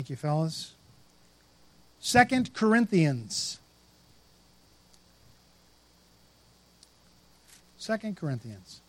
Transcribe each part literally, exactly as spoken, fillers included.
Thank you, fellas. Second Corinthians. Second Corinthians.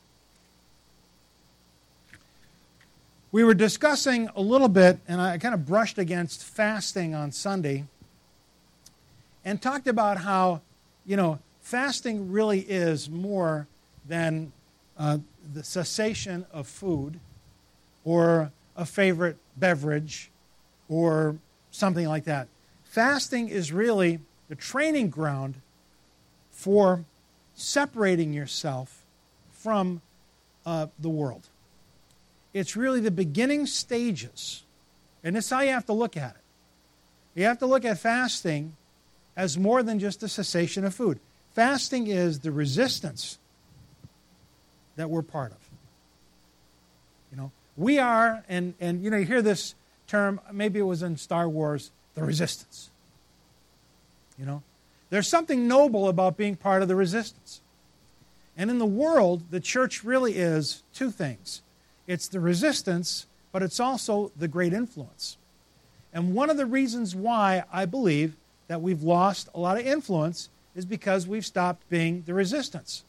We were discussing a little bit, and I kind of brushed against fasting on Sunday, and talked about how, you know, fasting really is more than uh, the cessation of food or a favorite beverage or something like that. Fasting is really the training ground for separating yourself from uh, the world. It's really the beginning stages, and this is how you have to look at it. You have to look at fasting as more than just a cessation of food. Fasting is the resistance that we're part of. You know, we are, and, and you know, you hear this term, maybe it was in Star Wars, the resistance. You know, there's something noble about being part of the resistance. And in the world, the church really is two things. It's the resistance, but it's also the great influence. And one of the reasons why I believe that we've lost a lot of influence is because we've stopped being the resistance.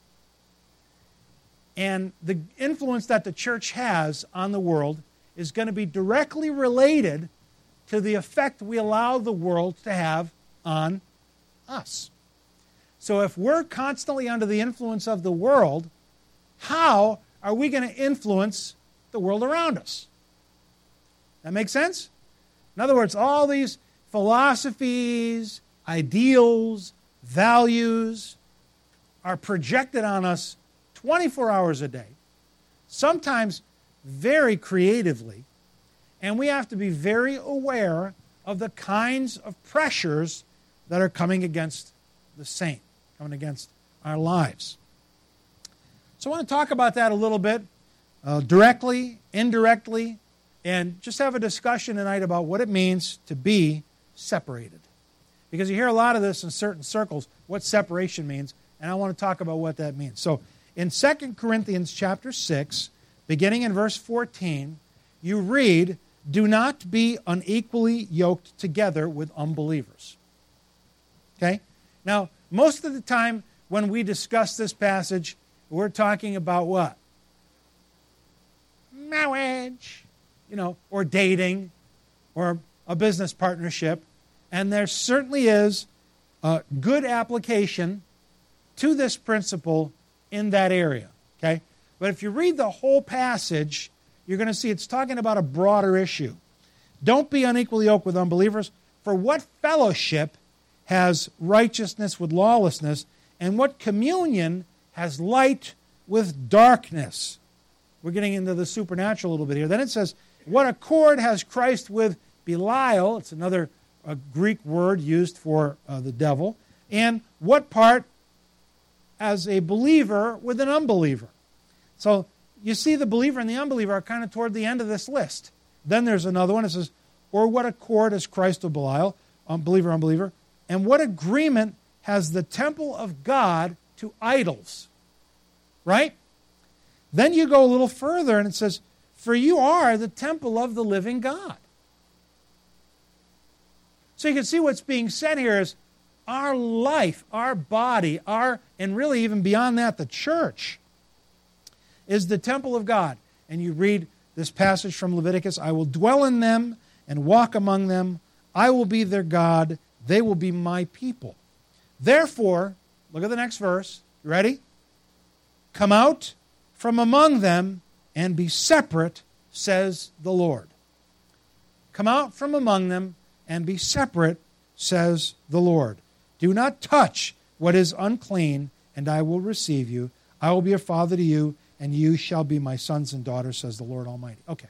And the influence that the church has on the world is going to be directly related to the effect we allow the world to have on us. So if we're constantly under the influence of the world, how are we going to influence the world around us? That make sense? In other words, all these philosophies, ideals, values are projected on us twenty-four hours a day, sometimes very creatively, and we have to be very aware of the kinds of pressures that are coming against the saint, coming against our lives. So I want to talk about that a little bit, uh, directly, indirectly, and just have a discussion tonight about what it means to be separated. Because you hear a lot of this in certain circles, what separation means, and I want to talk about what that means. So in Second Corinthians chapter six, beginning in verse fourteen, you read, "Do not be unequally yoked together with unbelievers." Okay? Now, most of the time when we discuss this passage, we're talking about what? Marriage, you know, or dating, or a business partnership. And there certainly is a good application to this principle in that area. Okay? But if you read the whole passage, you're going to see it's talking about a broader issue. Don't be unequally yoked with unbelievers, for what fellowship has righteousness with lawlessness, and what communion has light with darkness? We're getting into the supernatural a little bit here. Then it says, what accord has Christ with Belial? It's another a Greek word used for uh, the devil. And what part as a believer with an unbeliever? So you see the believer and the unbeliever are kind of toward the end of this list. Then there's another one. It says, or what accord has Christ with Belial? Unbeliever, unbeliever. And what agreement has the temple of God to idols? Right? Then you go a little further and it says, for you are the temple of the living God. So you can see what's being said here is our life, our body, our, and really even beyond that, the church is the temple of God. And you read this passage from Leviticus, I will dwell in them and walk among them. I will be their God. They will be my people. Therefore, look at the next verse. You ready? Come out from among them and be separate, says the Lord. Come out from among them and be separate, says the Lord. Do not touch what is unclean, and I will receive you. I will be a father to you, and you shall be my sons and daughters, says the Lord Almighty. Okay.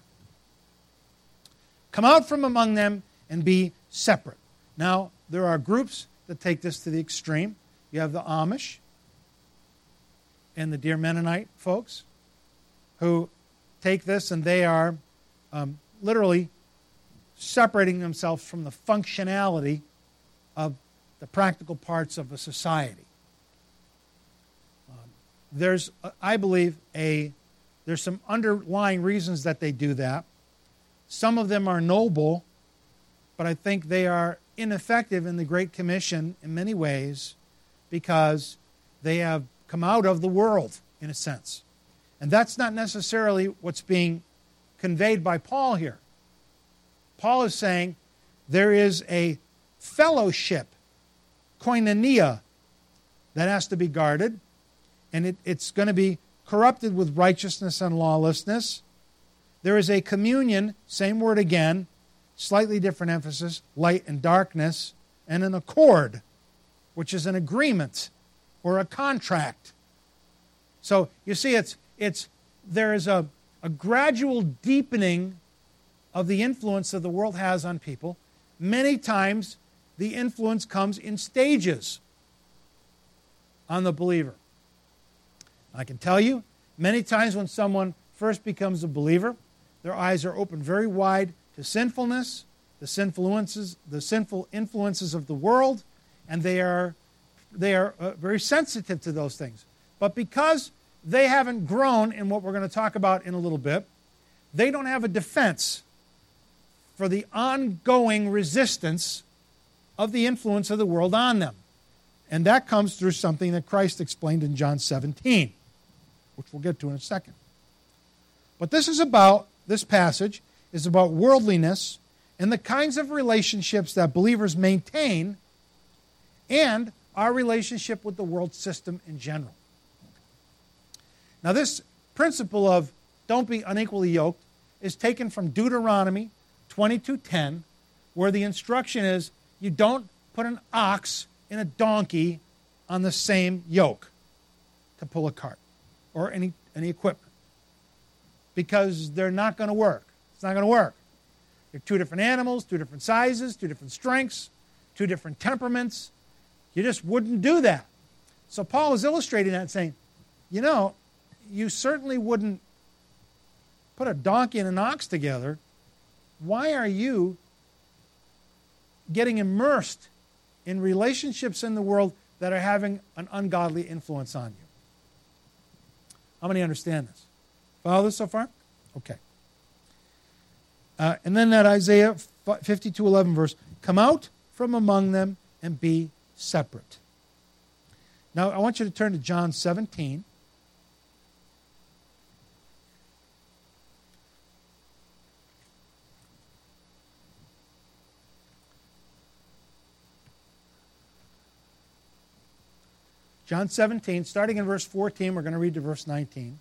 Come out from among them and be separate. Now, there are groups that take this to the extreme. You have the Amish and the Dear Mennonite folks who take this and they are um, literally separating themselves from the functionality of the practical parts of a society. Um, there's, I believe, a there's some underlying reasons that they do that. Some of them are noble, but I think they are ineffective in the Great Commission in many ways because they have come out of the world, in a sense. And that's not necessarily what's being conveyed by Paul here. Paul is saying there is a fellowship, koinonia, that has to be guarded, and it, it's going to be corrupted with righteousness and lawlessness. There is a communion, same word again, slightly different emphasis, light and darkness, and an accord, which is an agreement or a contract. So you see, it's it's there is a, a gradual deepening of the influence that the world has on people. Many times the influence comes in stages on the believer. I can tell you, many times when someone first becomes a believer, their eyes are opened very wide to sinfulness, the sinful influences, the sinful influences of the world, and they are they are uh, very sensitive to those things. But because they haven't grown in what we're going to talk about in a little bit, they don't have a defense for the ongoing resistance of the influence of the world on them. And that comes through something that Christ explained in John seventeen, which we'll get to in a second. But this is about, this passage is about worldliness and the kinds of relationships that believers maintain and our relationship with the world system in general. Now this principle of don't be unequally yoked is taken from Deuteronomy twenty-two ten, where the instruction is you don't put an ox and a donkey on the same yoke to pull a cart or any, any equipment, because they're not going to work. It's not going to work. They're two different animals, two different sizes, two different strengths, two different temperaments. You just wouldn't do that. So Paul is illustrating that and saying, you know, you certainly wouldn't put a donkey and an ox together. Why are you getting immersed in relationships in the world that are having an ungodly influence on you? How many understand this? Follow this so far? Okay. Uh, and then that Isaiah fifty-two eleven verse, come out from among them and be separate. Now I want you to turn to John seventeen. John seventeen, starting in verse fourteen, we're going to read to verse nineteen.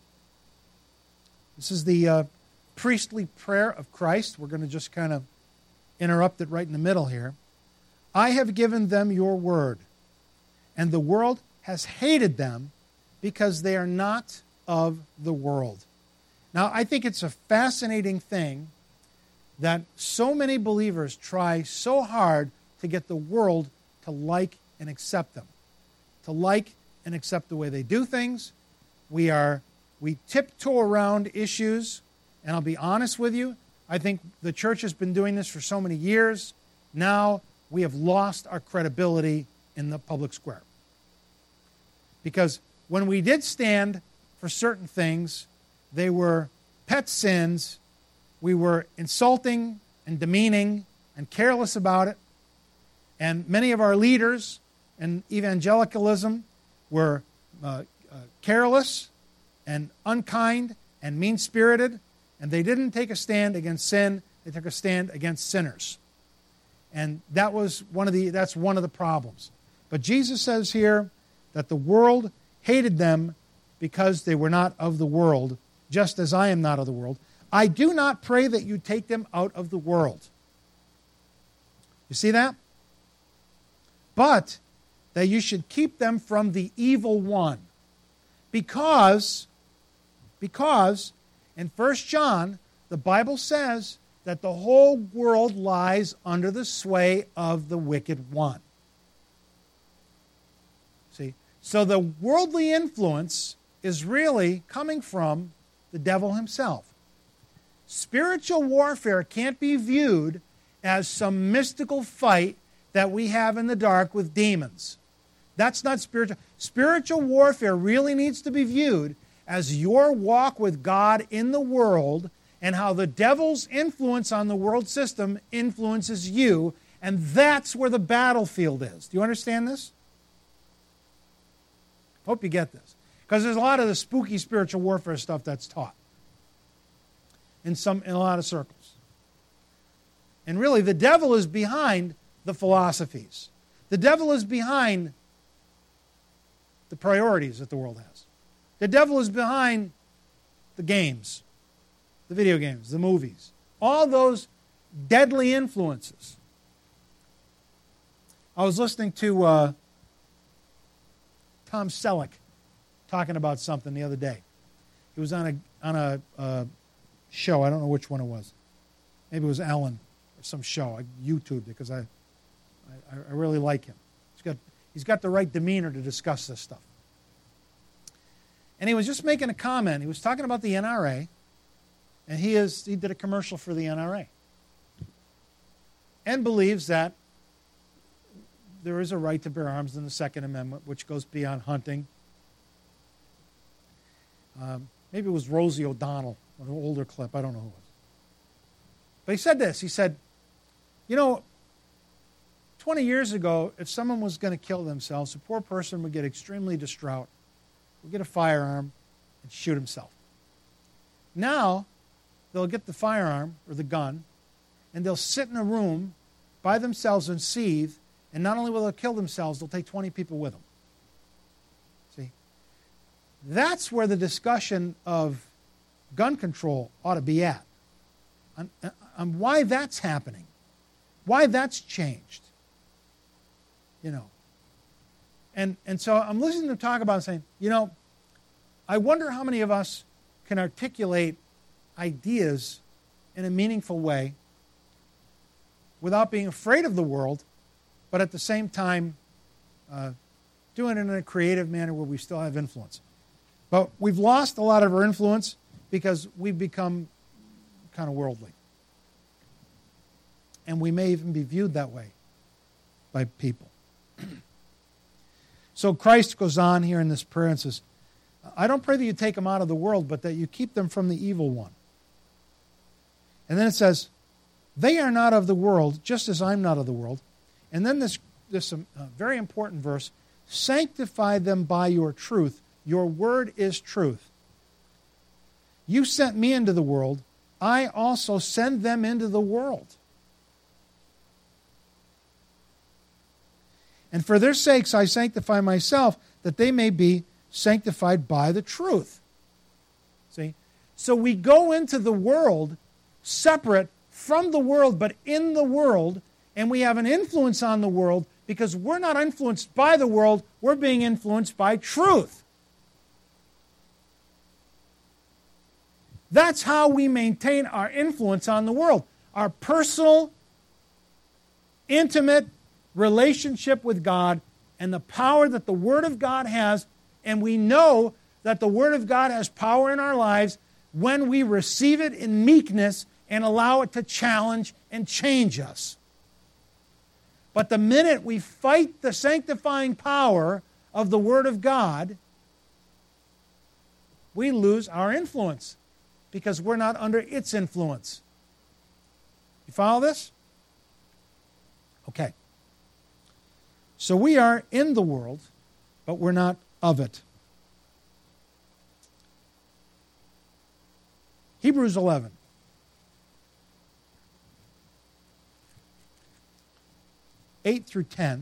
This is the uh, priestly prayer of Christ. We're going to just kind of interrupt it right in the middle here. I have given them your word, and the world has hated them because they are not of the world. Now, I think it's a fascinating thing that so many believers try so hard to get the world to like and accept them. To like and accept the way they do things. We are we tiptoe around issues, and I'll be honest with you, I think the church has been doing this for so many years. Now we have lost our credibility in the public square. Because when we did stand for certain things, they were pet sins. We were insulting and demeaning and careless about it. And many of our leaders and evangelicalism were uh, uh, careless and unkind and mean-spirited, and they didn't take a stand against sin. They took a stand against sinners. And that was one of the that's one of the problems. But Jesus says here that the world hated them because they were not of the world, just as I am not of the world. I do not pray that you take them out of the world. You see that? But that you should keep them from the evil one. Because, because in First John, the Bible says that the whole world lies under the sway of the wicked one. See? So the worldly influence is really coming from the devil himself. Spiritual warfare can't be viewed as some mystical fight that we have in the dark with demons. That's not spiritual. Spiritual warfare really needs to be viewed as your walk with God in the world and how the devil's influence on the world system influences you, and that's where the battlefield is. Do you understand this? Hope you get this. Because there's a lot of the spooky spiritual warfare stuff that's taught in some in a lot of circles. And really, the devil is behind the philosophies. The devil is behind the priorities that the world has. The devil is behind the games, the video games, the movies, all those deadly influences. I was listening to uh, Tom Selleck talking about something the other day. He was on a on a uh, show. I don't know which one it was. Maybe it was Ellen or some show. I YouTubed it because I, I I really like him. He's got he's got the right demeanor to discuss this stuff. And he was just making a comment. He was talking about the N R A, and he is he did a commercial for the N R A, and believes that there is a right to bear arms in the Second Amendment, which goes beyond hunting. Um, maybe it was Rosie O'Donnell, an older clip. I don't know who it was. But he said this. He said, you know, twenty years ago, if someone was going to kill themselves, a poor person would get extremely distraught, would get a firearm, and shoot himself. Now, they'll get the firearm or the gun, and they'll sit in a room by themselves and seethe, and not only will they kill themselves, they'll take twenty people with them. See? That's where the discussion of gun control ought to be at. On, on why that's happening. Why that's changed. You know. And, and so I'm listening to him talk about it and saying, you know, I wonder how many of us can articulate ideas in a meaningful way without being afraid of the world, but at the same time uh, doing it in a creative manner where we still have influence. But we've lost a lot of our influence because we've become kind of worldly. And we may even be viewed that way by people. So Christ goes on here in this prayer and says, I don't pray that you take them out of the world, but that you keep them from the evil one. And then it says, they are not of the world, just as I'm not of the world. And then this, this uh, very important verse, sanctify them by your truth. Your word is truth. You sent me into the world. I also send them into the world. And for their sakes I sanctify myself, that they may be sanctified by the truth. See? So we go into the world separate from the world, but in the world, and we have an influence on the world because we're not influenced by the world, we're being influenced by truth. That's how we maintain our influence on the world. Our personal, intimate relationship with God and the power that the Word of God has, and we know that the Word of God has power in our lives when we receive it in meekness and allow it to challenge and change us. But the minute we fight the sanctifying power of the Word of God, we lose our influence because we're not under its influence. You follow this? Okay. So we are in the world, but we're not of it. Hebrews eleven. eight through ten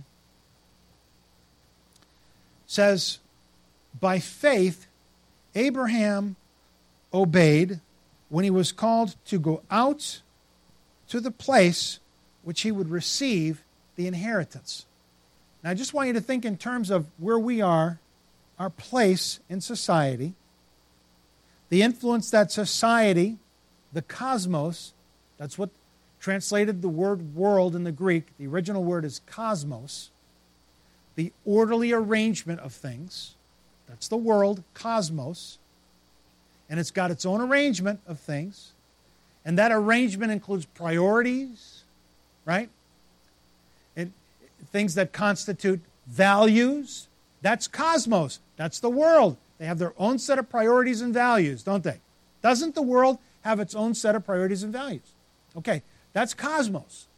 says, by faith, Abraham obeyed when he was called to go out to the place which he would receive the inheritance. Now, I just want you to think in terms of where we are, our place in society, the influence that society, the cosmos, that's what translated the word world in the Greek, the original word is cosmos, the orderly arrangement of things, that's the world, cosmos, and it's got its own arrangement of things, and that arrangement includes priorities, right? It, things that constitute values, that's cosmos, that's the world. They have their own set of priorities and values, don't they? Doesn't the world have its own set of priorities and values. Okay, that's cosmos.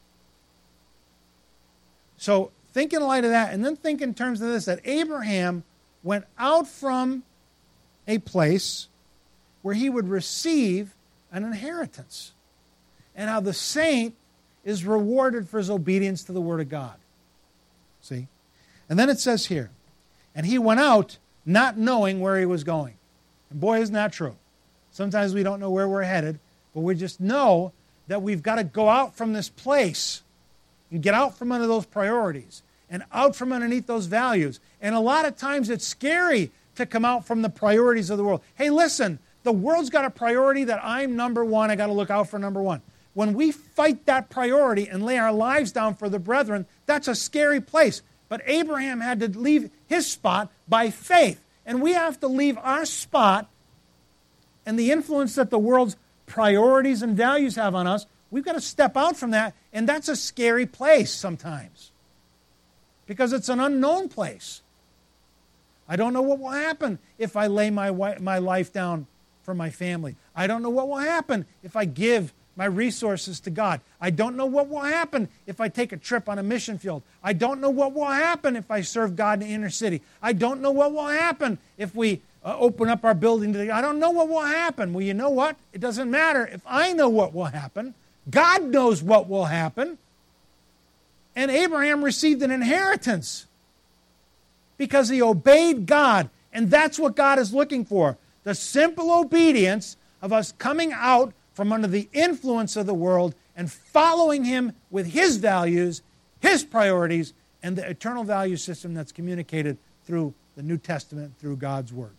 So think in light of that, and then think in terms of this, that Abraham went out from a place where he would receive an inheritance, and how the saint is rewarded for his obedience to the Word of God. See? And then it says here, and he went out not knowing where he was going. And boy, isn't that true. Sometimes we don't know where we're headed, but we just know that we've got to go out from this place and get out from under those priorities and out from underneath those values. And a lot of times it's scary to come out from the priorities of the world. Hey, listen, the world's got a priority that I'm number one. I got to look out for number one. When we fight that priority and lay our lives down for the brethren, that's a scary place. But Abraham had to leave his spot by faith. And we have to leave our spot and the influence that the world's priorities and values have on us. We've got to step out from that, and that's a scary place sometimes because it's an unknown place. I don't know what will happen if I lay my, my life down for my family. I don't know what will happen if I give my resources to God. I don't know what will happen if I take a trip on a mission field. I don't know what will happen if I serve God in the inner city. I don't know what will happen if we uh, open up our building to the... I don't know what will happen. Well, you know what? It doesn't matter if I know what will happen. God knows what will happen. And Abraham received an inheritance because he obeyed God. And that's what God is looking for. The simple obedience of us coming out from under the influence of the world and following Him with His values, His priorities, and the eternal value system that's communicated through the New Testament, through God's Word.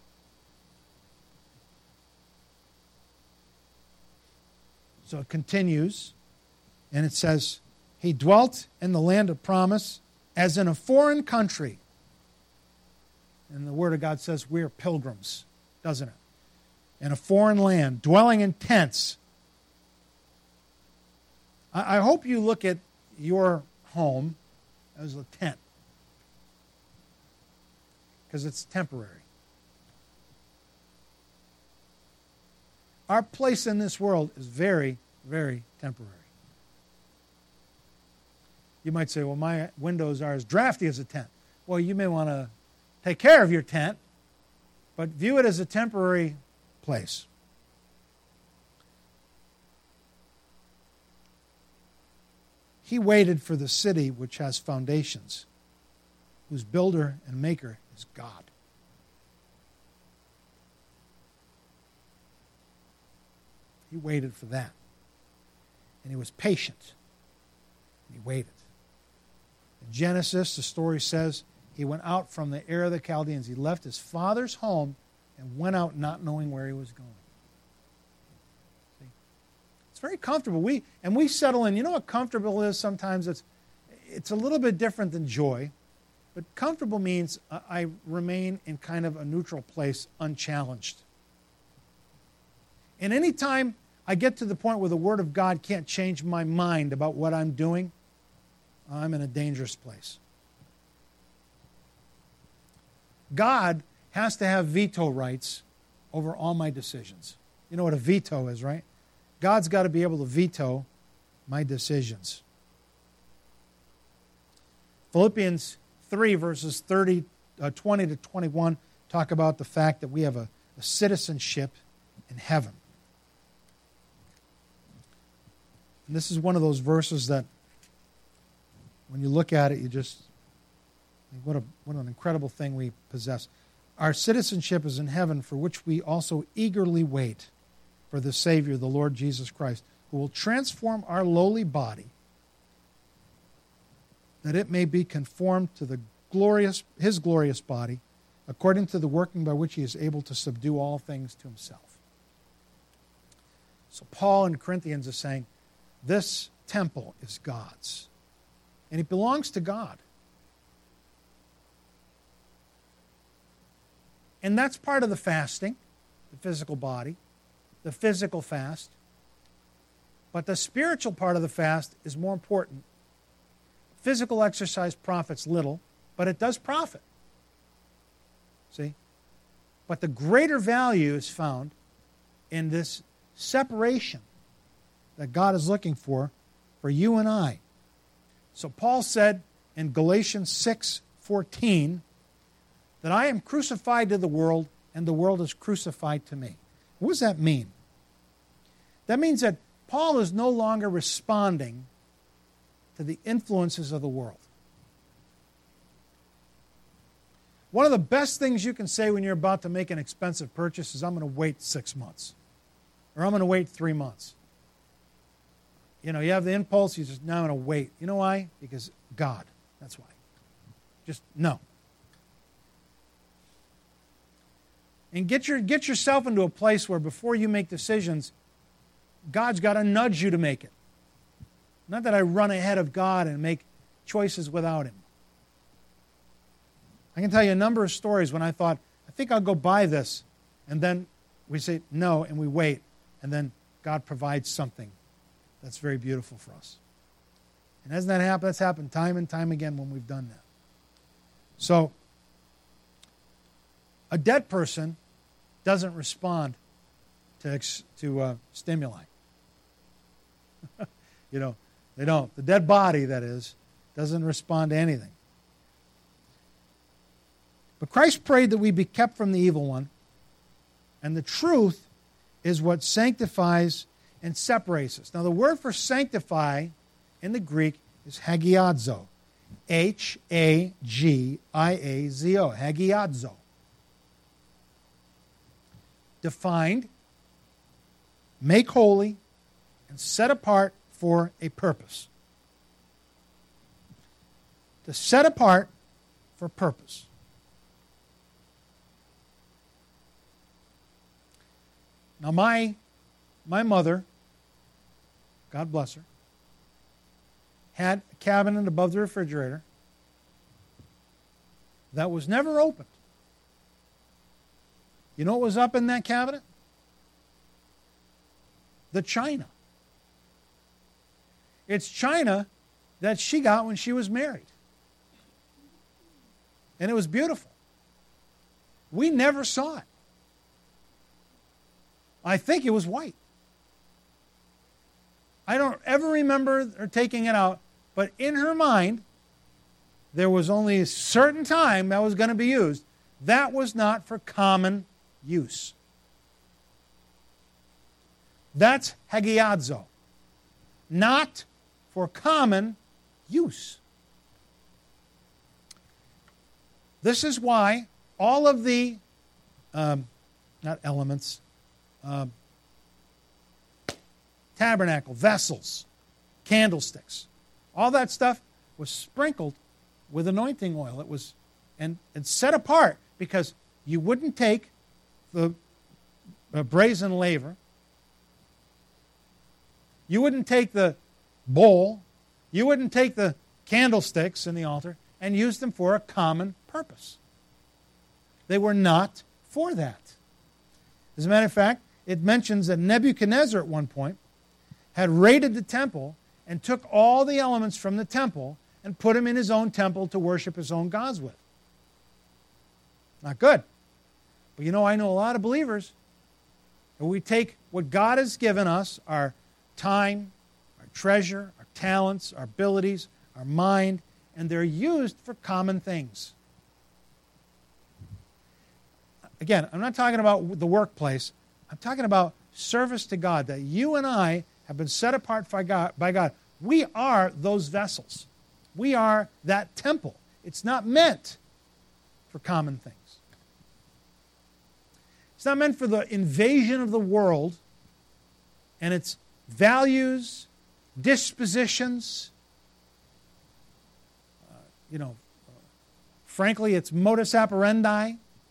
So it continues, and it says, he dwelt in the land of promise as in a foreign country. And the Word of God says we're pilgrims, doesn't it? In a foreign land, dwelling in tents. I hope you look at your home as a tent, because it's temporary. Our place in this world is very, very temporary. You might say, well, my windows are as drafty as a tent. Well, you may want to take care of your tent, but view it as a temporary place. He waited for the city which has foundations, whose builder and maker is God. He waited for that. And he was patient. And he waited. In Genesis, the story says, he went out from the Ur of the Chaldeans. He left his father's home and went out not knowing where he was going. See? It's very comfortable. We and we settle in. You know what comfortable is sometimes? It's, it's a little bit different than joy. But comfortable means I remain in kind of a neutral place, unchallenged. And any time I get to the point where the Word of God can't change my mind about what I'm doing, I'm in a dangerous place. God has to have veto rights over all my decisions. You know what a veto is, right? God's got to be able to veto my decisions. Philippians three, verses thirty, uh, twenty to twenty-one, talk about the fact that we have a, a citizenship in heaven. And this is one of those verses that when you look at it, you just think, what, a, what an incredible thing we possess. Our citizenship is in heaven, for which we also eagerly wait for the Savior, the Lord Jesus Christ, who will transform our lowly body, that it may be conformed to the glorious, His glorious body, according to the working by which He is able to subdue all things to Himself. So Paul in Corinthians is saying, this temple is God's, and it belongs to God. And that's part of the fasting, the physical body, the physical fast. But the spiritual part of the fast is more important. Physical exercise profits little, but it does profit. See? But the greater value is found in this separation that God is looking for for you and I. So Paul said in Galatians six fourteen that I am crucified to the world and the world is crucified to me. What does that mean? That means that Paul is no longer responding to the influences of the world. One of the best things you can say when you're about to make an expensive purchase is, I'm going to wait six months. Or I'm going to wait three months. You know, you have the impulse, you just, now I'm going to wait. You know why? Because God. That's why. Just, no. And get your get yourself into a place where before you make decisions, God's got to nudge you to make it. Not that I run ahead of God and make choices without Him. I can tell you a number of stories when I thought, I think I'll go buy this. And then we say no, and we wait. And then God provides something that's very beautiful for us. And hasn't that happened? That's happened time and time again when we've done that. So, a dead person doesn't respond to, to uh, stimuli. You know, they don't. The dead body, that is, doesn't respond to anything. But Christ prayed that we be kept from the evil one, and the truth is what sanctifies and separates us. Now, the word for sanctify in the Greek is hagiadzo. H A G I A Z O. Hagiadzo. Defined, make holy, and set apart for a purpose. To set apart for purpose. Now, my, my mother, God bless her, had a cabinet above the refrigerator that was never opened. You know what was up in that cabinet? The china. It's china that she got when she was married. And it was beautiful. We never saw it. I think it was white. I don't ever remember her taking it out, but in her mind, there was only a certain time that was going to be used. That was not for common use. That's hagiadzo. Not for common use. This is why all of the, um, not elements, um, tabernacle, vessels, candlesticks, all that stuff was sprinkled with anointing oil. It was and, and set apart because you wouldn't take the uh, brazen laver, you wouldn't take the bowl, you wouldn't take the candlesticks in the altar and use them for a common purpose. They were not for that. As a matter of fact, it mentions that Nebuchadnezzar at one point had raided the temple and took all the elements from the temple and put them in his own temple to worship his own gods with. Not good. But you know, I know a lot of believers that we take what God has given us, our time, our treasure, our talents, our abilities, our mind, and they're used for common things. Again, I'm not talking about the workplace. I'm talking about service to God, that you and I have been set apart by God. By God. We are those vessels. We are that temple. It's not meant for common things. It's not meant for the invasion of the world and its values, dispositions, uh, you know, uh, frankly, its modus operandi.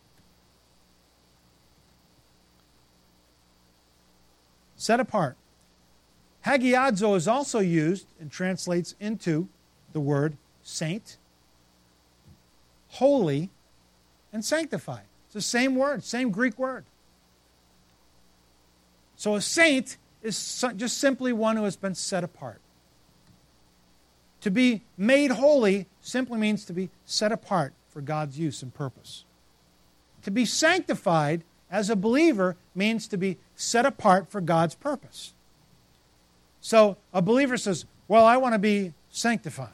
Set apart. Hagiadzo is also used and translates into the word saint, holy, and sanctify. It's the same word, same Greek word. So a saint is just simply one who has been set apart. To be made holy simply means to be set apart for God's use and purpose. To be sanctified as a believer means to be set apart for God's purpose. So a believer says, well, I want to be sanctified.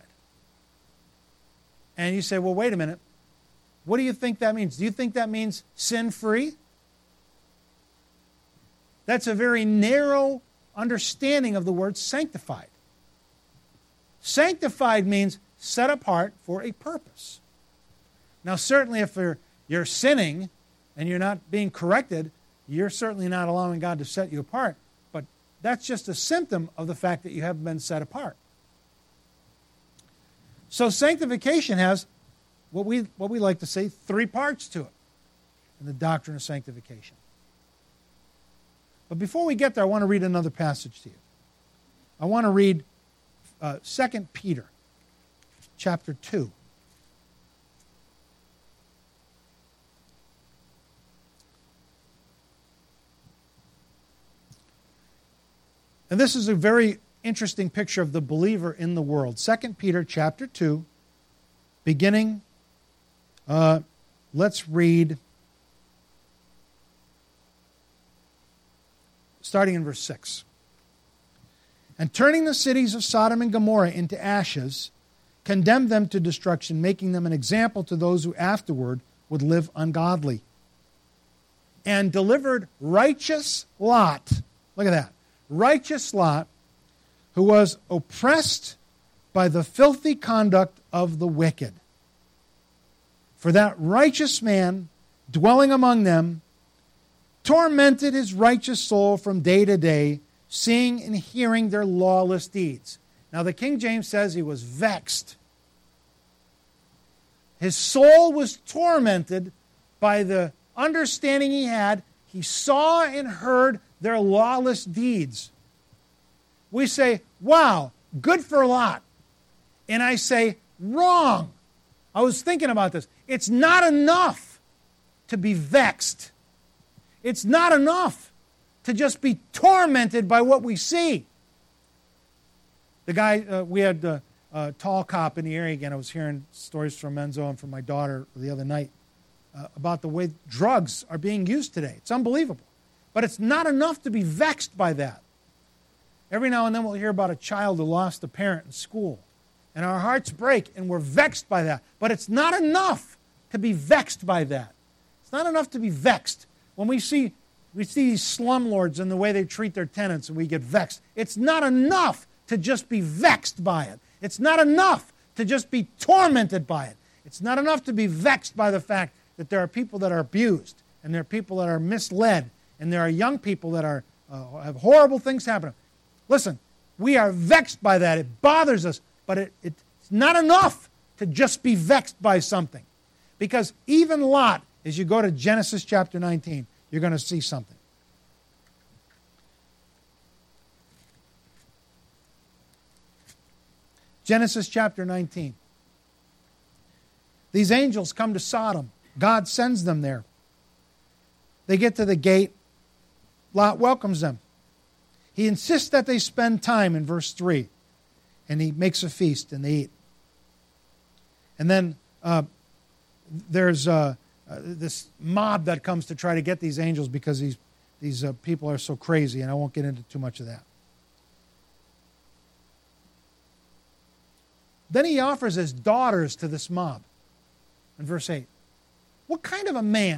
And you say, well, wait a minute. What do you think that means? Do you think that means sin-free? That's a very narrow understanding of the word sanctified. Sanctified means set apart for a purpose. Now, certainly if you're, you're sinning and you're not being corrected, you're certainly not allowing God to set you apart. But that's just a symptom of the fact that you haven't been set apart. So sanctification has what we, what we like to say, three parts to it in the doctrine of sanctification. But before we get there, I want to read another passage to you. I want to read uh, Second Peter chapter two. And this is a very interesting picture of the believer in the world. Second Peter chapter two, beginning, uh, let's read, starting in verse six. And turning the cities of Sodom and Gomorrah into ashes, condemned them to destruction, making them an example to those who afterward would live ungodly. And delivered righteous Lot, look at that, righteous Lot, who was oppressed by the filthy conduct of the wicked. For that righteous man, dwelling among them, tormented his righteous soul from day to day, seeing and hearing their lawless deeds. Now the King James says he was vexed. His soul was tormented by the understanding he had. He saw and heard their lawless deeds. We say, wow, good for Lot. And I say, wrong. I was thinking about this. It's not enough to be vexed. It's not enough to just be tormented by what we see. The guy, uh, we had a, a tall cop in the area again. I was hearing stories from Enzo and from my daughter the other night uh, about the way drugs are being used today. It's unbelievable. But it's not enough to be vexed by that. Every now and then we'll hear about a child who lost a parent in school. And our hearts break and we're vexed by that. But it's not enough to be vexed by that. It's not enough to be vexed. When we see we see these slumlords and the way they treat their tenants and we get vexed, it's not enough to just be vexed by it. It's not enough to just be tormented by it. It's not enough to be vexed by the fact that there are people that are abused and there are people that are misled and there are young people that are uh, have horrible things happening. Listen, we are vexed by that. It bothers us, but it, it's not enough to just be vexed by something. Because even Lot, as you go to Genesis chapter nineteen, you're going to see something. Genesis chapter nineteen. These angels come to Sodom. God sends them there. They get to the gate. Lot welcomes them. He insists that they spend time in verse three. And he makes a feast and they eat. And then uh, there's uh, uh, this mob that comes to try to get these angels because these, these uh, people are so crazy, and I won't get into too much of that. Then he offers his daughters to this mob in verse eight. What kind of a man?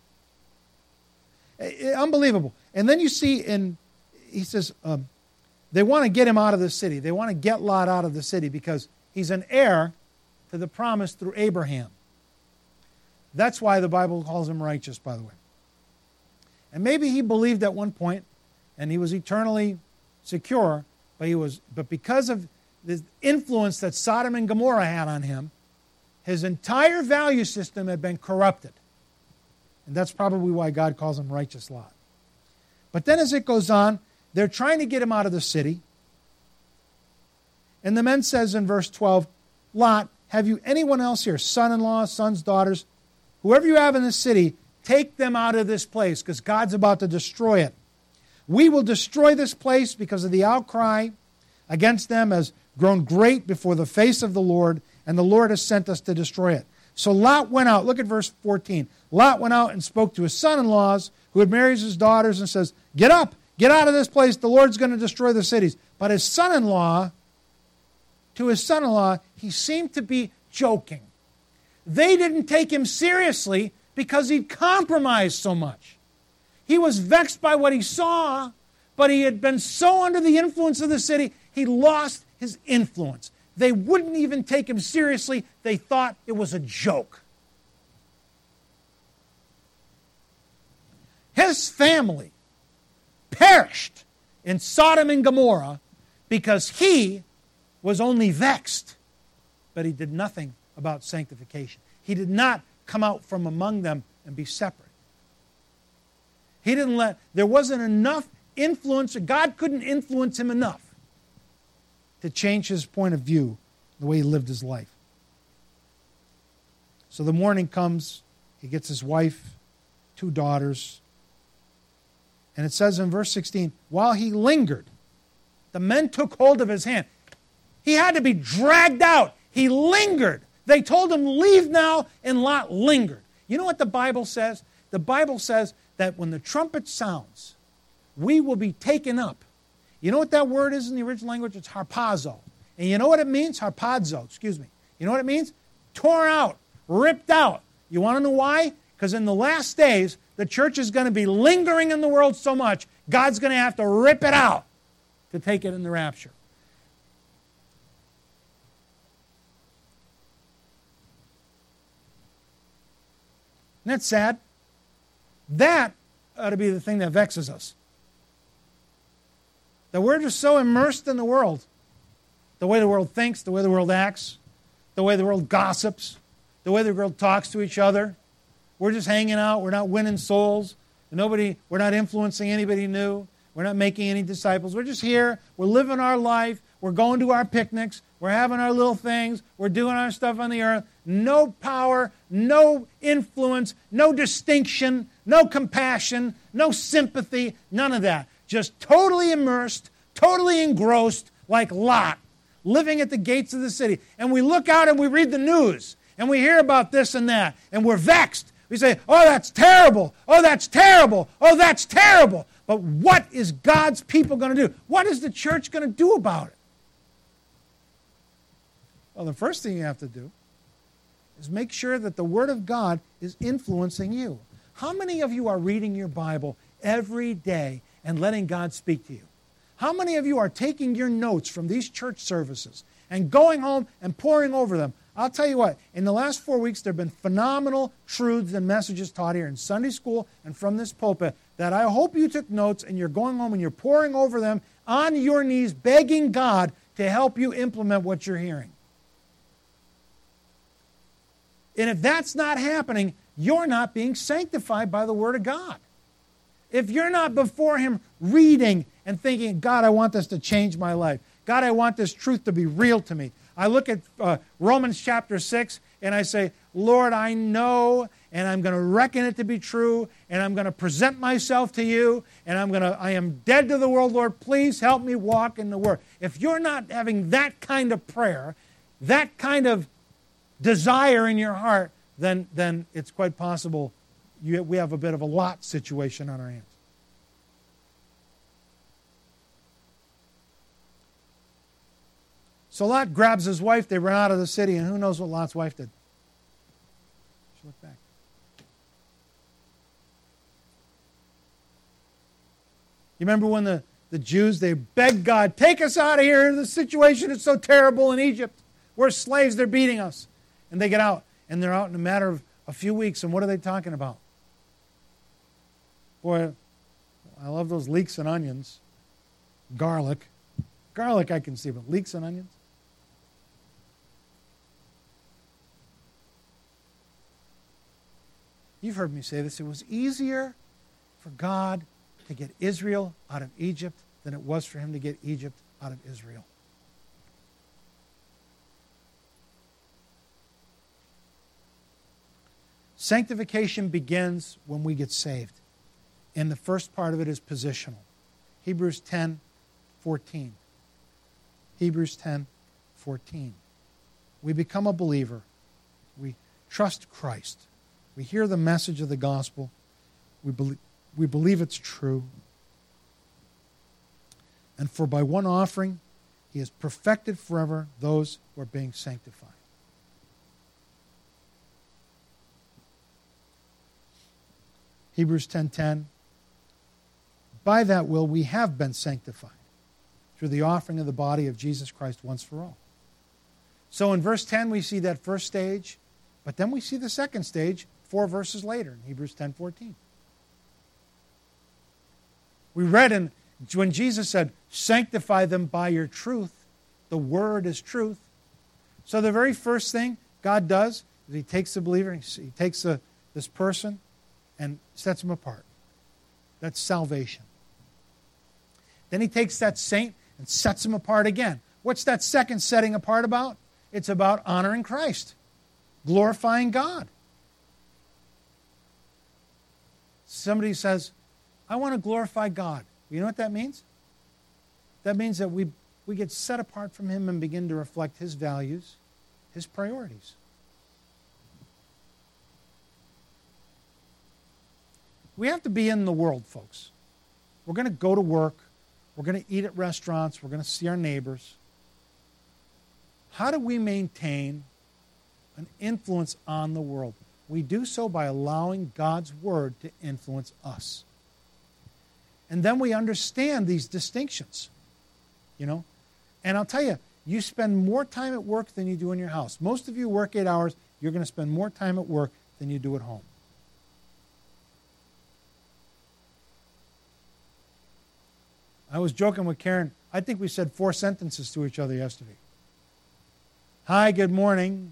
Unbelievable. And then you see in, he says, um, they want to get him out of the city. They want to get Lot out of the city because he's an heir to the promise through Abraham. That's why the Bible calls him righteous, by the way. And maybe he believed at one point, and he was eternally secure, but he was, but because of the influence that Sodom and Gomorrah had on him, his entire value system had been corrupted. And that's probably why God calls him righteous Lot. But then as it goes on, they're trying to get him out of the city. And the man says in verse twelve, Lot, have you anyone else here, son-in-law, sons, daughters, whoever you have in the city, take them out of this place because God's about to destroy it. We will destroy this place because of the outcry against them has grown great before the face of the Lord, and the Lord has sent us to destroy it. So Lot went out. Look at verse fourteen. Lot went out and spoke to his son-in-laws, who who had married his daughters and says, get up, get out of this place, the Lord's going to destroy the cities. But his son-in-law, to his son-in-law, he seemed to be joking. They didn't take him seriously because he'd compromised so much. He was vexed by what he saw, but he had been so under the influence of the city, he lost his influence. They wouldn't even take him seriously. They thought it was a joke. His family perished in Sodom and Gomorrah because he was only vexed, but he did nothing about sanctification. He did not come out from among them and be separate. He didn't let, there wasn't enough influence, God couldn't influence him enough to change his point of view, the way he lived his life. So the morning comes, he gets his wife, two daughters, and it says in verse sixteen, while he lingered, the men took hold of his hand. He had to be dragged out. He lingered. They told him, leave now, and Lot lingered. You know what the Bible says? The Bible says that when the trumpet sounds, we will be taken up. You know what that word is in the original language? It's harpazo. And you know what it means? Harpazo, excuse me. You know what it means? Torn out, ripped out. You want to know why? Because in the last days, the church is going to be lingering in the world so much, God's going to have to rip it out to take it in the rapture. Isn't that sad? That ought to be the thing that vexes us. That we're just so immersed in the world. The way the world thinks, the way the world acts, the way the world gossips, the way the world talks to each other. We're just hanging out. We're not winning souls. Nobody, we're not influencing anybody new. We're not making any disciples. We're just here. We're living our life. We're going to our picnics. We're having our little things. We're doing our stuff on the earth. No power, no influence, no distinction, no compassion, no sympathy, none of that. Just totally immersed, totally engrossed, like Lot, living at the gates of the city. And we look out and we read the news, and we hear about this and that, and we're vexed. We say, oh, that's terrible. Oh, that's terrible. Oh, that's terrible. But what is God's people going to do? What is the church going to do about it? Well, the first thing you have to do is make sure that the Word of God is influencing you. How many of you are reading your Bible every day and letting God speak to you? How many of you are taking your notes from these church services and going home and poring over them? I'll tell you what, in the last four weeks, there have been phenomenal truths and messages taught here in Sunday school and from this pulpit that I hope you took notes and you're going home and you're poring over them on your knees, begging God to help you implement what you're hearing. And if that's not happening, you're not being sanctified by the Word of God. If you're not before Him reading and thinking, God, I want this to change my life. God, I want this truth to be real to me. I look at uh, Romans chapter six and I say, Lord, I know, and I'm going to reckon it to be true, and I'm going to present myself to you, and I'm going to, I am dead to the world, Lord. Please help me walk in the Word. If you're not having that kind of prayer, that kind of desire in your heart, then, then it's quite possible you, we have a bit of a Lot situation on our hands. So Lot grabs his wife, they run out of the city, and who knows what Lot's wife did? She looked back. You remember when the, the Jews, they begged God, take us out of here, the situation is so terrible in Egypt. We're slaves, they're beating us. And they get out, and they're out in a matter of a few weeks, and what are they talking about? Boy, I love those leeks and onions. Garlic. Garlic I can see, but leeks and onions? You've heard me say this. It was easier for God to get Israel out of Egypt than it was for Him to get Egypt out of Israel. Sanctification begins when we get saved. And the first part of it is positional. Hebrews ten fourteen. Hebrews ten fourteen. We become a believer. We trust Christ. We hear the message of the gospel. We believe, We believe it's true. And for by one offering, he has perfected forever those who are being sanctified. Hebrews ten ten. By that will we have been sanctified through the offering of the body of Jesus Christ once for all. So in verse ten we see that first stage, but then we see the second stage four verses later in Hebrews ten fourteen. We read in when Jesus said, sanctify them by your truth. The word is truth. So the very first thing God does is he takes the believer, he takes the, this person and sets him apart. That's salvation. Then he takes that saint and sets him apart again. What's that second setting apart about? It's about honoring Christ, glorifying God. Somebody says, I want to glorify God. You know what that means? That means that we, we get set apart from him and begin to reflect his values, his priorities. We have to be in the world, folks. We're going to go to work. We're going to eat at restaurants. We're going to see our neighbors. How do we maintain an influence on the world? We do so by allowing God's word to influence us. And then we understand these distinctions, you know. And I'll tell you, you spend more time at work than you do in your house. Most of you work eight hours. You're going to spend more time at work than you do at home. I was joking with Karen. I think we said four sentences to each other yesterday. Hi, good morning.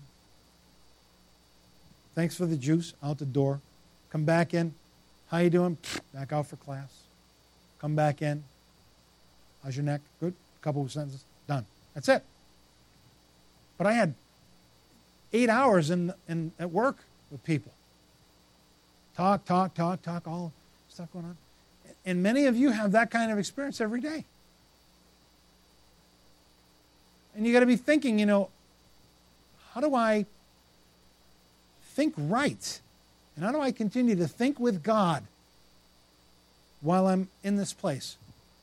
Thanks for the juice. Out the door. Come back in. How you doing? Back out for class. Come back in. How's your neck? Good. A couple of sentences. Done. That's it. But I had eight hours in, in at work with people. Talk, talk, talk, talk, all stuff going on. And many of you have that kind of experience every day. And you got to be thinking, you know, how do I think right? And how do I continue to think with God while I'm in this place?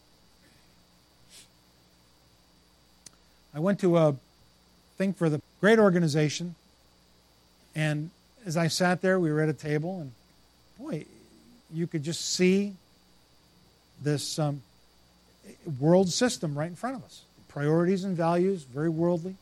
I went to a thing for the great organization, and as I sat there, we were at a table, and boy, you could just see this um, world system right in front of us. Priorities and values, very worldly.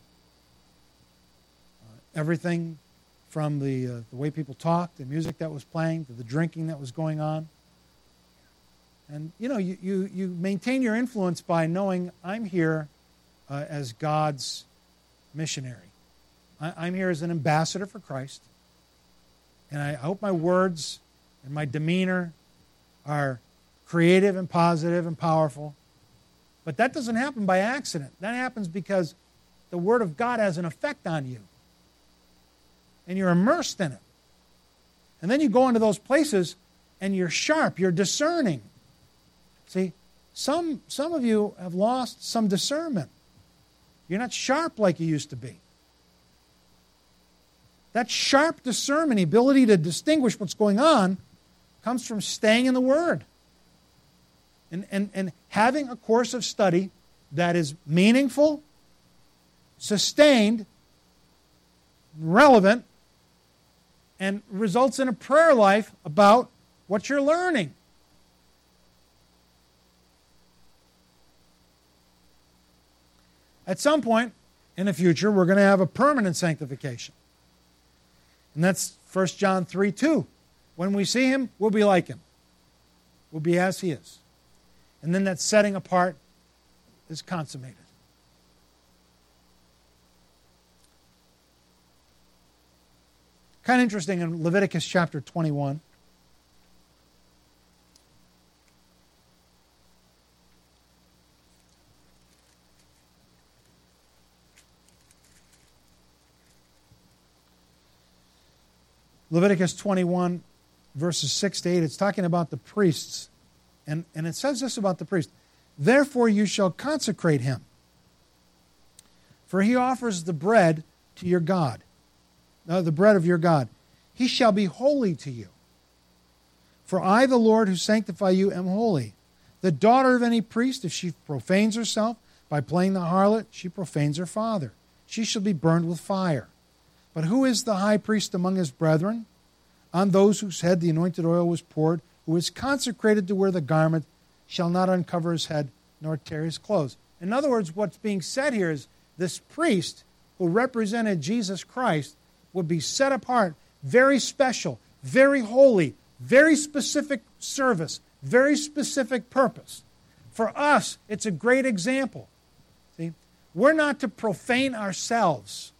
Uh, everything from the, uh, the way people talked, the music that was playing, to the drinking that was going on. And, you know, you, you, you maintain your influence by knowing I'm here uh, as God's missionary. I, I'm here as an ambassador for Christ. And I hope my words and my demeanor are creative and positive and powerful. But that doesn't happen by accident. That happens because the Word of God has an effect on you. And you're immersed in it. And then you go into those places and you're sharp, you're discerning. See, some, some of you have lost some discernment. You're not sharp like you used to be. That sharp discernment, ability to distinguish what's going on, comes from staying in the Word. And, and, and having a course of study that is meaningful, sustained, relevant, and results in a prayer life about what you're learning. At some point in the future, we're going to have a permanent sanctification. And that's First John three two. When we see Him, we'll be like Him. We'll be as He is. And then that setting apart is consummated. Kind of interesting in Leviticus chapter twenty-one. Leviticus twenty-one, verses six to eight, it's talking about the priests. And, and it says this about the priest. Therefore you shall consecrate him, for he offers the bread to your God, uh, the bread of your God. He shall be holy to you. For I, the Lord, who sanctify you, am holy. The daughter of any priest, if she profanes herself by playing the harlot, she profanes her father. She shall be burned with fire. But who is the high priest among his brethren? On those whose head the anointed oil was poured, who is consecrated to wear the garment, shall not uncover his head, nor tear his clothes. In other words, what's being said here is this priest who represented Jesus Christ would be set apart, very special, very holy, very specific service, very specific purpose. For us, it's a great example. See, we're not to profane ourselves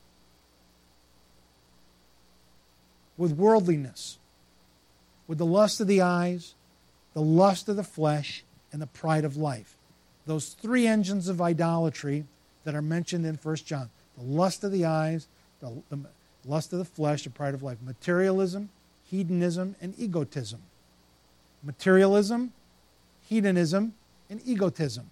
with worldliness, with the lust of the eyes, the lust of the flesh, and the pride of life. Those three engines of idolatry that are mentioned in First John. The lust of the eyes, the, the lust of the flesh, the pride of life. Materialism, hedonism, and egotism. Materialism, hedonism, and egotism.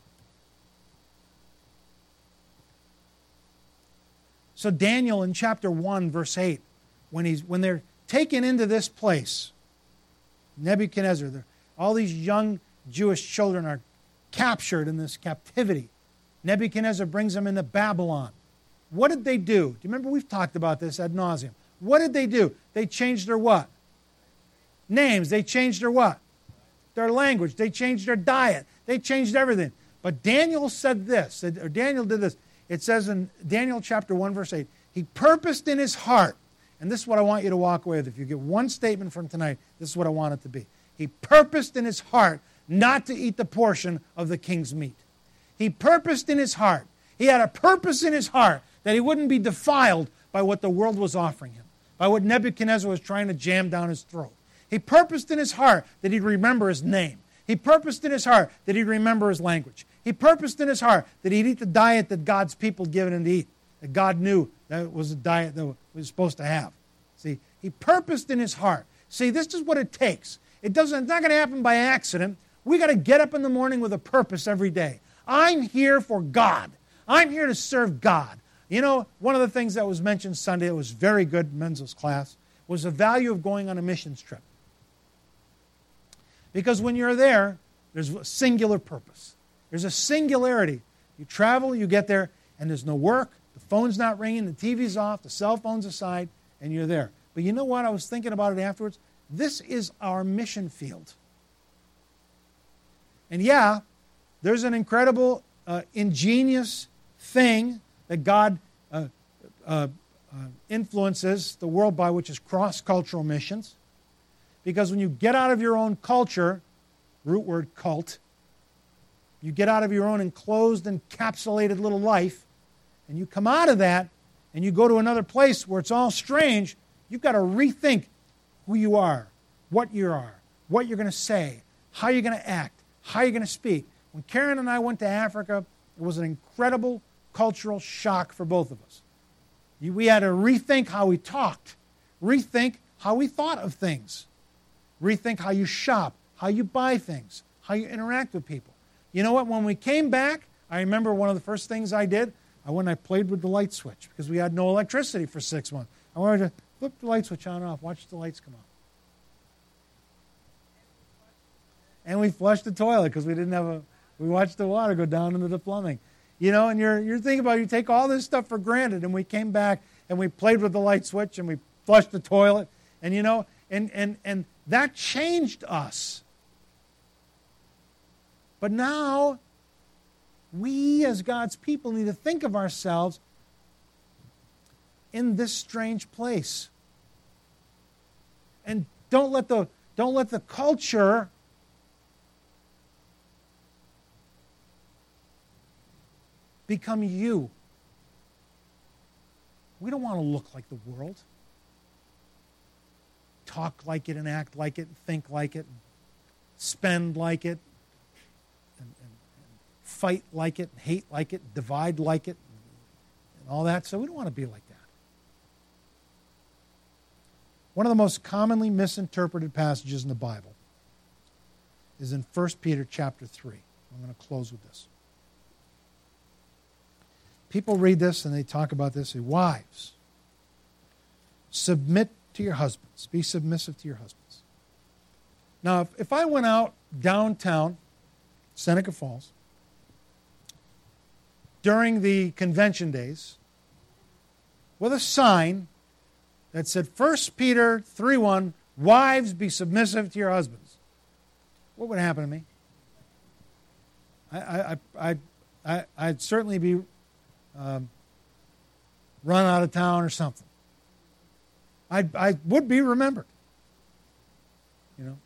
So Daniel in chapter one, verse eight, when he's when they're taken into this place, Nebuchadnezzar, all these young Jewish children are captured in this captivity. Nebuchadnezzar brings them into Babylon. What did they do? Do you remember we've talked about this ad nauseum? What did they do? They changed their what? Names. They changed their what? Their language. They changed their diet. They changed everything. But Daniel said this, or Daniel did this. It says in Daniel chapter one, verse eight, he purposed in his heart, and this is what I want you to walk away with. If you get one statement from tonight, this is what I want it to be. He purposed in his heart not to eat the portion of the king's meat. He purposed in his heart. He had a purpose in his heart that he wouldn't be defiled by what the world was offering him, by what Nebuchadnezzar was trying to jam down his throat. He purposed in his heart that he'd remember his name. He purposed in his heart that he'd remember his language. He purposed in his heart that he'd eat the diet that God's people had given him to eat, that God knew that was a diet that was supposed to have. See, he purposed in his heart. See, this is what it takes. It doesn't, it's not going to happen by accident. We got to get up in the morning with a purpose every day. I'm here for God. I'm here to serve God. You know, one of the things that was mentioned Sunday that was very good, men's class, was the value of going on a missions trip. Because when you're there, there's a singular purpose. There's a singularity. You travel, you get there, and there's no work. The phone's not ringing, the T V's off, the cell phone's aside, and you're there. But you know what? I was thinking about it afterwards. This is our mission field. And yeah, there's an incredible, uh, ingenious thing that God uh, uh, uh, influences the world by, which is cross-cultural missions. Because when you get out of your own culture, root word cult, you get out of your own enclosed, encapsulated little life, and you come out of that, and you go to another place where it's all strange, you've got to rethink who you are, what you are, what you're going to say, how you're going to act, how you're going to speak. When Karen and I went to Africa, it was an incredible cultural shock for both of us. We had to rethink how we talked, rethink how we thought of things, rethink how you shop, how you buy things, how you interact with people. You know what? When we came back, I remember one of the first things I did, I went and I played with the light switch because we had no electricity for six months. I wanted to flip the light switch on and off, watch the lights come on. And we flushed the toilet because we didn't have a, we watched the water go down into the plumbing. You know, and you're, you're thinking about, you take all this stuff for granted, and we came back and we played with the light switch and we flushed the toilet, and you know, and, and, and that changed us. But now, we as God's people need to think of ourselves in this strange place. And don't let the, don't let the culture become you. We don't want to look like the world. Talk like it and act like it and think like it and spend like it and, and, and fight like it and hate like it, divide like it and, and all that. So we don't want to be like that. One of the most commonly misinterpreted passages in the Bible is in First Peter chapter three. I'm going to close with this. People read this and they talk about this. Say, wives, submit to your husbands. Be submissive to your husbands. Now, if, if I went out downtown, Seneca Falls, during the convention days, with a sign that said, First Peter three one, wives, be submissive to your husbands, what would happen to me? I, I, I, I, I'd certainly be um, run out of town or something. I, I would be remembered. You know.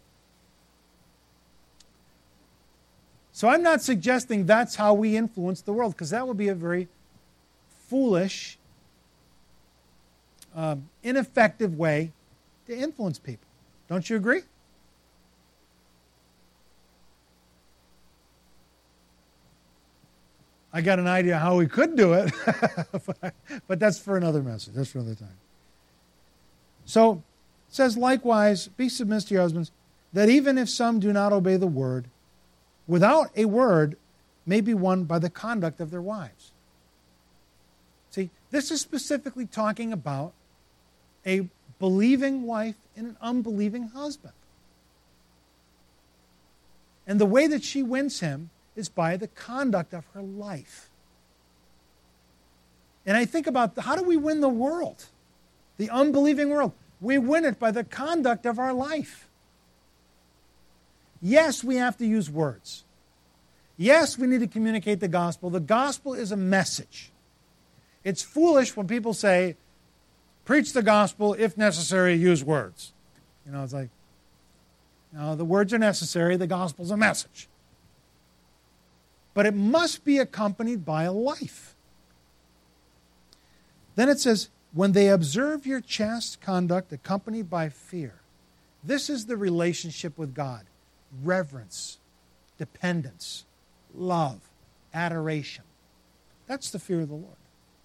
So I'm not suggesting that's how we influence the world, because that would be a very foolish, um, ineffective way to influence people. Don't you agree? I got an idea how we could do it, but that's for another message. That's for another time. So, it says, likewise, be submissive to your husbands, that even if some do not obey the word, without a word may be won by the conduct of their wives. See, this is specifically talking about a believing wife and an unbelieving husband. And the way that she wins him is by the conduct of her life. And I think about, how do we win the world? The unbelieving world. We win it by the conduct of our life. Yes, we have to use words. Yes, we need to communicate the gospel. The gospel is a message. It's foolish when people say, preach the gospel, if necessary, use words. You know, it's like, no, the words are necessary, the gospel's a message. But it must be accompanied by a life. Then it says, when they observe your chaste conduct accompanied by fear. This is the relationship with God. Reverence, dependence, love, adoration. That's the fear of the Lord.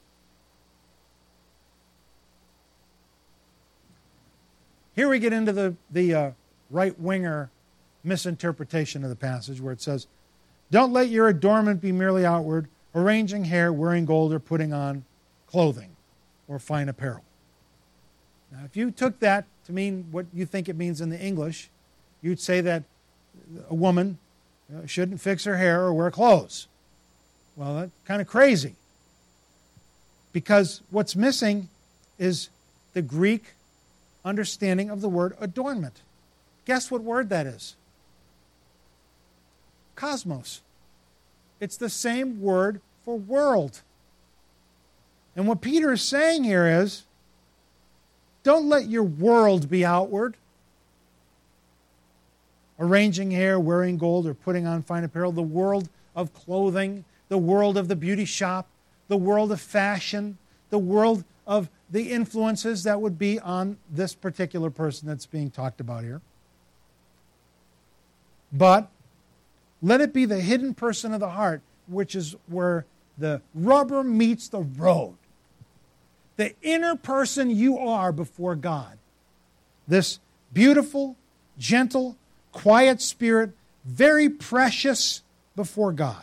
Here we get into the, the uh, right-winger misinterpretation of the passage where it says, don't let your adornment be merely outward, arranging hair, wearing gold, or putting on clothing or fine apparel. Now, if you took that to mean what you think it means in the English, you'd say that a woman shouldn't fix her hair or wear clothes. Well, that's kind of crazy. Because what's missing is the Greek understanding of the word adornment. Guess what word that is? Cosmos. It's the same word for world. And what Peter is saying here is, don't let your world be outward. Arranging hair, wearing gold, or putting on fine apparel. The world of clothing, the world of the beauty shop, the world of fashion, the world of the influences that would be on this particular person that's being talked about here. But let it be the hidden person of the heart, which is where the rubber meets the road. The inner person you are before God. This beautiful, gentle, quiet spirit, very precious before God.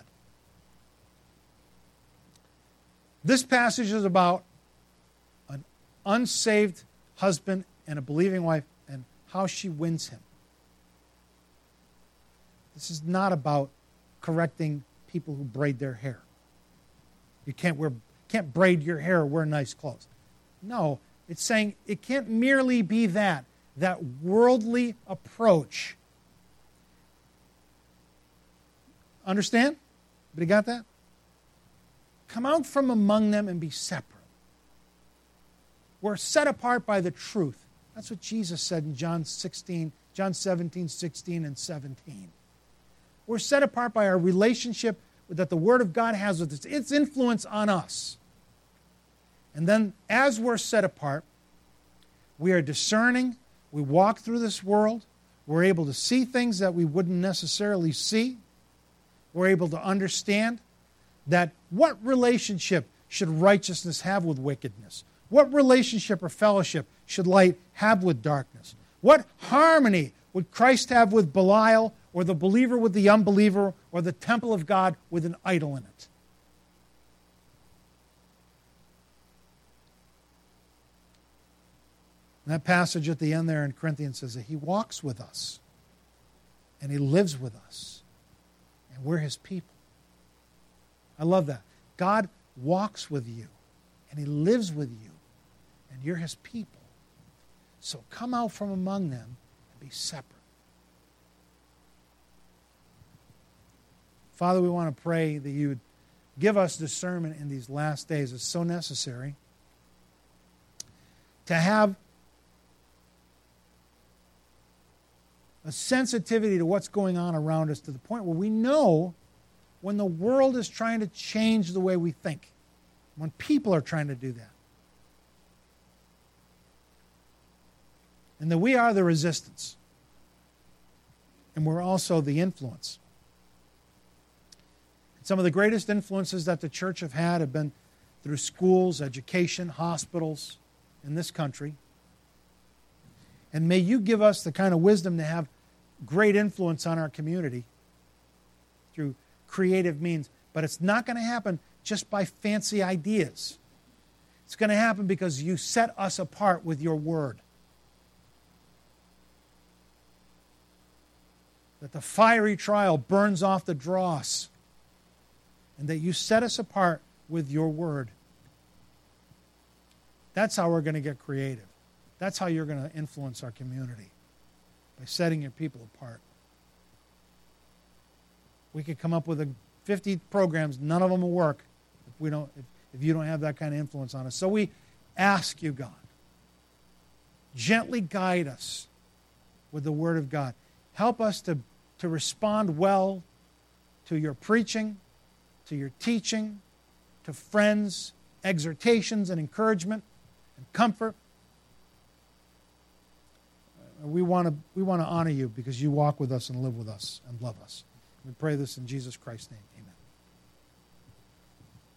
This passage is about an unsaved husband and a believing wife and how she wins him. This is not about correcting people who braid their hair. You can't wear, can't braid your hair or wear nice clothes. No, it's saying it can't merely be that, that worldly approach. Understand? Everybody got that? Come out from among them and be separate. We're set apart by the truth. That's what Jesus said in John sixteen, John seventeen, sixteen, and seventeen. We're set apart by our relationship that the Word of God has with us, its influence on us. And then as we're set apart, we are discerning, we walk through this world, we're able to see things that we wouldn't necessarily see. We're able to understand that what relationship should righteousness have with wickedness? What relationship or fellowship should light have with darkness? What harmony would Christ have with Belial, or the believer with the unbeliever, or the temple of God with an idol in it? And that passage at the end there in Corinthians says that he walks with us. and he lives with us, and we're his people. I love that. God walks with you, and he lives with you, and you're his people. So come out from among them and be separate. Father, we want to pray that you would give us discernment in these last days. It's so necessary to have a sensitivity to what's going on around us to the point where we know when the world is trying to change the way we think, when people are trying to do that. And that we are the resistance. And we're also the influence. Some of the greatest influences that the church have had have been through schools, education, hospitals in this country. And may you give us the kind of wisdom to have great influence on our community through creative means. But it's not going to happen just by fancy ideas. It's going to happen because you set us apart with your word. That the fiery trial burns off the dross. And that you set us apart with your word. That's how we're going to get creative. That's how you're going to influence our community. By setting your people apart. We could come up with a fifty programs, none of them will work if we don't if, if you don't have that kind of influence on us. So we ask you, God, gently guide us with the word of God. Help us to, to respond well to your preaching, to your teaching, to friends, exhortations and encouragement and comfort. We want to we want to honor you because you walk with us and live with us and love us. We pray this in Jesus Christ's name. Amen.